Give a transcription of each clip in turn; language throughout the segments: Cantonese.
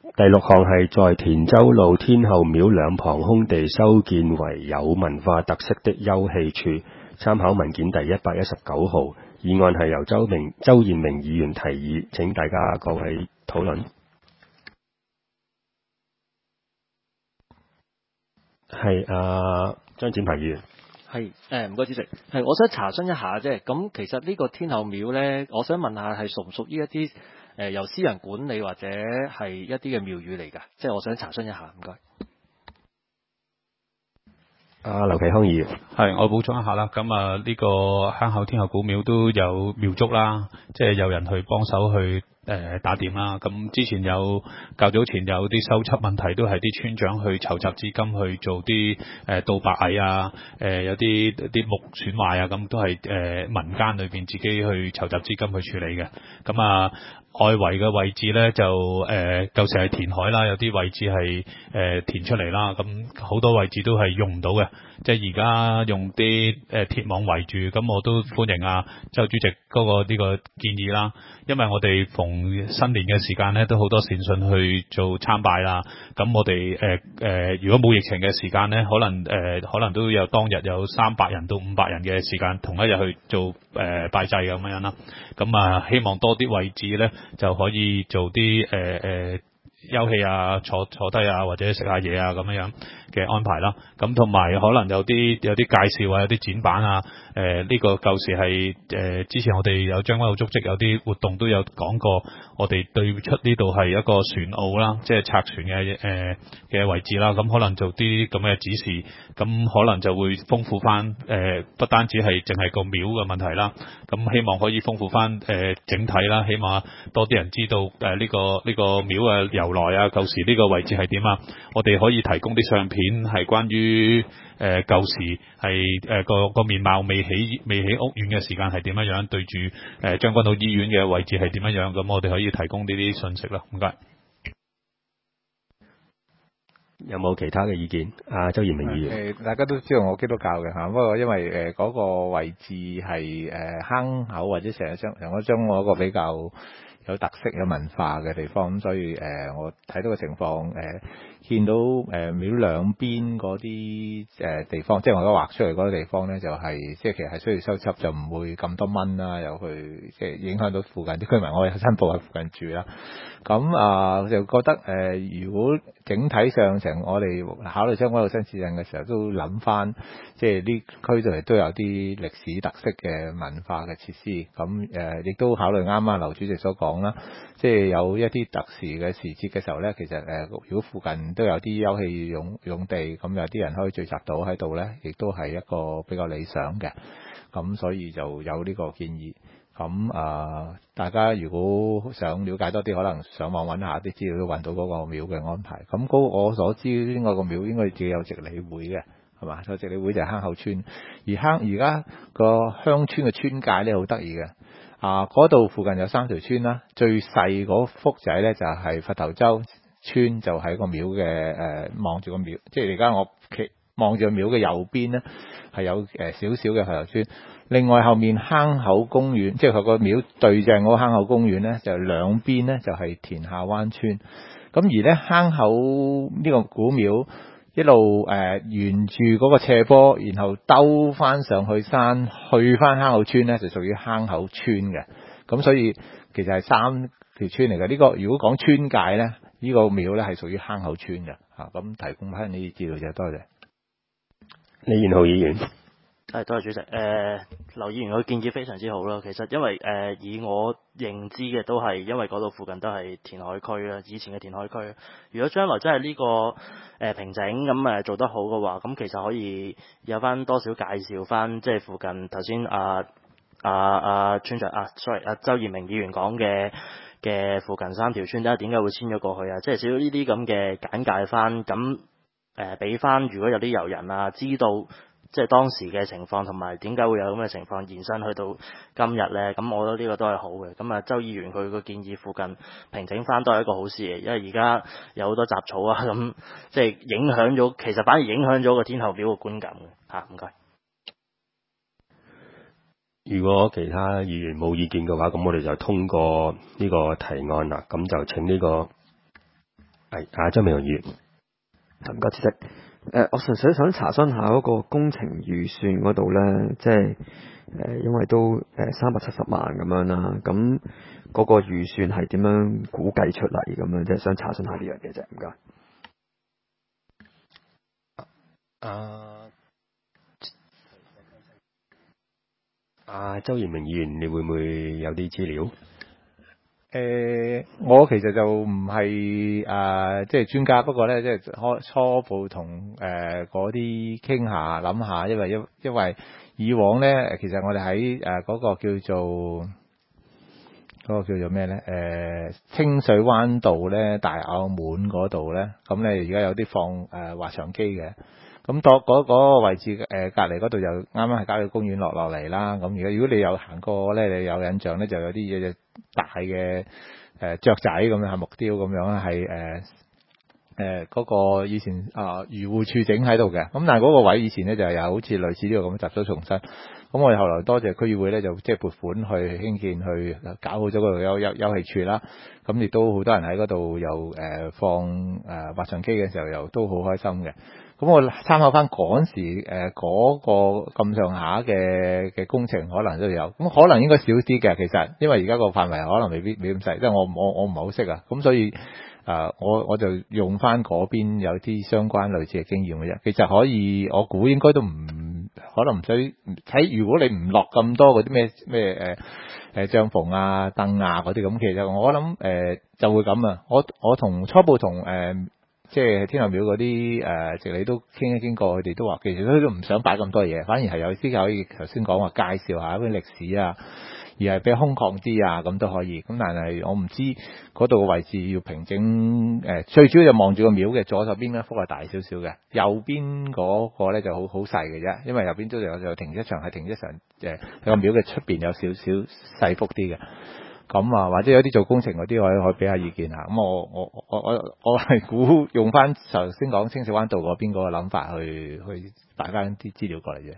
第六項係在田州路天后廟兩旁空地修建為有文化特色的休憩處，參考文件第119號。議案係由周延明議員提議，請大家各位討論。係張展鵬議員。 係唔該主席，係我想查詢一下啫。咁其實呢個天后廟咧，我想問下係屬唔屬於一啲由私人管理或者係一啲嘅廟宇嚟㗎？即係我想查詢一下，唔該。 劉啟康議員。 係，我補充一下啦。咁呢個坑口天后古廟都有廟祝啦，即係有人去幫手去打點啦。咁之前較早前有啲修葺問題，都係啲村長去籌集資金去做啲倒白蟻啊，有啲木損壞啊，咁都係民間裏邊自己去籌集資金去處理嘅。咁外圍嘅位置咧就舊時係填海啦，有啲位置係填出嚟啦，咁好多位置都係用唔到嘅，即係而家用啲鐵網圍住，咁我都歡迎周主席嗰個呢個建議啦，因為我哋逢新年嘅時間咧都好多善信去做參拜啦，咁我哋如果冇疫情嘅時間咧，可能都有當日有300人到500人嘅時間同一日去做拜祭咁樣啦，咁希望多啲位置咧就可以做啲休憩啊，坐低啊，或者食下嘢啊咁樣嘅安排啦。咁同埋可能有啲介紹啊，有啲展板啊。呢個舊時係之前我哋有將軍澳足跡有啲活動都有講過，我哋對出呢度係一個船澳啦，即係拆船嘅位置啦。咁可能做啲咁嘅指示，咁可能就會豐富翻不單止係淨係個廟嘅問題啦。咁希望可以豐富翻整體啦，起碼多啲人知道呢個廟嘅由來啊，舊時呢個位置係點啊。我哋可以提供啲相片係關於舊時係個面貌未起屋苑嘅時間係點樣，對住將軍澳醫院嘅位置係點樣，咁我哋可以提供呢啲信息啦。唔該。 有冇其他嘅意見？周延明議員。 大家都知道我基督教嘅嚇，不過因為嗰個位置係坑口或者成日將我一個比較有特色有文化嘅地方，咁所以我睇到個情況見到廟兩邊嗰啲地方，即係我而家畫出嚟嗰個地方咧，就係即係其實係需要修葺，就唔會咁多蚊啦，又去即係影響到附近啲居民。我有新抱喺附近住啦，咁就覺得如果整體上我哋考慮將軍澳新市鎮嘅時候，都諗翻即係呢區度都有啲歷史特色嘅文化嘅設施，咁亦都考慮啱劉主席所講啦，即係有一啲特殊嘅時節嘅時候咧，其實如果附近都有啲休憩用地，咁有啲人可以聚集到喺度咧，亦都係一個比較理想嘅，咁所以就有呢個建議。咁大家如果想了解多啲，可能上網揾下啲資料，都揾到嗰個廟嘅安排。咁我所知應該個廟應該自己有值理會嘅，係嘛？個值理會就係坑口村，而家個鄉村嘅村界咧好得意嘅。嗰度附近有3條村啦，最細嗰幅仔咧就係佛頭洲村，就喺個廟嘅望住個廟，即係而家我望住個廟嘅右邊咧係有少少嘅佛頭村。另外後面坑口公園，即係佢個廟對正嗰個坑口公園咧，就兩邊咧就係田下灣村。咁而咧坑口呢個古廟一路沿住嗰個斜坡，然後兜翻上去山，去翻坑口村咧，就屬於坑口村嘅。咁所以其實係3條村嚟嘅。呢個如果講村界咧，呢個廟咧係屬於坑口村嘅。咁提供翻呢啲資料就多謝。 李元浩議員。 多謝主席。劉議員嘅建議非常之好啦。其實因為以我認知嘅都係因為嗰度附近都係填海區啦，以前嘅填海區。如果將來真係呢個平整咁做得好嘅話，咁其實可以有翻多少介紹翻，即係附近頭先村長周延明議員講嘅附近3條村點解會遷咗過去啊？即係少少呢啲咁嘅簡介翻，咁俾翻如果有啲遊人知道。即係當時嘅情況同埋點解會有咁嘅情況延伸去到今日呢？咁我覺得呢個都係好嘅。咁周議員佢個建議附近平整翻都係一個好事嘅，因為而家有好多雜草啊，咁即係影響咗，其實反而影響咗個天后廟嘅觀感嘅嚇。唔該。 如果其他議員冇意見嘅話，咁我哋就通過呢個提案啦。咁就請呢個係周美容議員。 唔該，主席。我純粹想查詢下嗰個工程預算嗰度咧，即係因為都370萬咁樣啦，咁嗰個預算係點樣估計出嚟咁樣？即係想查詢下呢樣嘢啫，唔該。 周賢明議員，你會唔會有啲資料？ 我其實就唔係即係專家，不過咧即係初步同嗰啲傾下諗下，因為以往咧其實我哋喺嗰個叫做咩咧？清水灣道咧大澳門嗰度咧，咁咧而家有啲放滑翔機嘅。咁嗰個位置隔離嗰度就啱啱係郊野公園落嚟啦。咁如果你有行過咧，你有印象咧，就有啲嘢大嘅雀仔咁樣係木雕咁樣係嗰個以前漁護處整喺度嘅。咁但係嗰個位以前咧就有好似類似呢個咁雜草叢生。咁我哋後來多謝區議會咧，就即係撥款去興建，去搞好咗嗰度休憩處啦。咁亦都好多人喺嗰度又放滑翔機嘅時候又都好開心嘅。咁我參考翻嗰時嗰個咁上下嘅工程可能都有，咁可能應該少啲嘅其實，因為而家個範圍可能未咁細，即係我唔係好識啊，咁所以我就用翻嗰邊有啲相關類似嘅經驗嘅啫。其實可以，我估應該都可能唔使睇，如果你唔落咁多嗰啲咩帳篷啊、凳啊嗰啲咁，其實我諗就會咁啊。我初步同即係天后廟嗰啲直理都傾過，佢哋都話其實都唔想擺咁多嘢，反而係有啲可以頭先講話介紹下嗰啲歷史啊，而係比較空曠啲啊，咁都可以。咁但係我唔知嗰度嘅位置要平整最主要就望住個廟嘅左手邊一幅係大少少嘅，右邊嗰個咧就好細嘅啫，因為右邊都有停車場，係停車場喺個廟嘅出邊有少少細幅啲嘅。咁或者有啲做工程嗰啲可以俾下意見下。咁我係估用翻頭先講清水灣道嗰邊嗰個諗法去擺翻啲資料過嚟啫。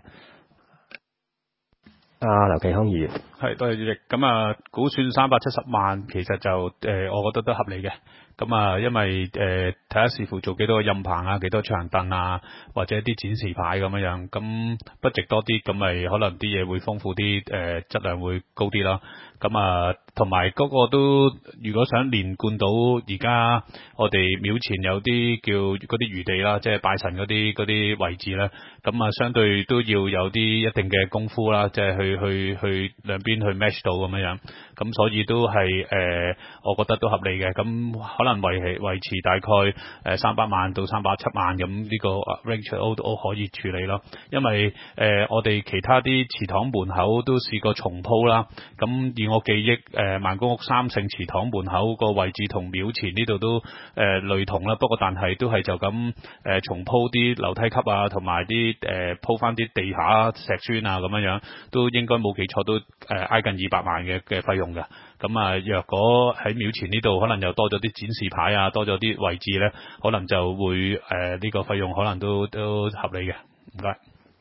劉繼康議員， 係多謝主席。咁估算370萬，其實就我覺得都合理嘅。咁因為睇下視乎做幾多個蔭棚啊，幾多長凳啊，或者啲展示牌咁樣，咁不值多啲，咁咪可能啲嘢會豐富啲，質量會高啲啦。咁同埋嗰個都，如果想連貫到而家我哋廟前有啲叫嗰啲餘地啦，即係拜神嗰啲位置咧，咁相對都要有啲一定嘅功夫啦，即係去兩邊去 match 到咁樣，咁所以都係我覺得都合理嘅。咁可能維持大概300萬到370萬咁呢個 range 都可以處理咯。因為我哋其他啲祠堂門口都試過重鋪啦，咁以我記憶萬公屋3聖祠堂門口個位置同廟前呢度都類同啦，不過但係都係就咁重鋪啲樓梯級啊，同埋啲鋪翻啲地下石磚啊咁樣，都應該冇記錯都挨近200萬嘅費用嘅。咁若果喺廟前呢度可能又多咗啲展示牌啊，多咗啲位置咧，可能就會呢個費用可能都合理嘅。唔該。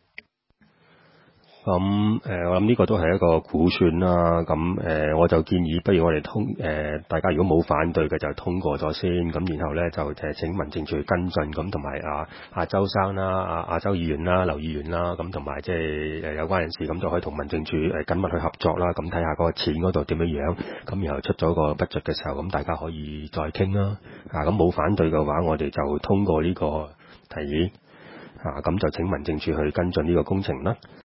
我諗呢個都係一個估算啦。我就建議，不如我哋大家如果冇反對嘅就通過咗先，咁然後咧就請民政處去跟進，咁同埋阿周生啦、阿周議員啦、劉議員啦，咁同埋即係有關人士，咁就可以同民政處緊密去合作啦。咁睇下嗰個錢嗰度點樣，咁然後出咗個budget嘅時候，咁大家可以再傾啦。咁冇反對嘅話，我哋就通過呢個提議。咁就請民政處去跟進呢個工程啦。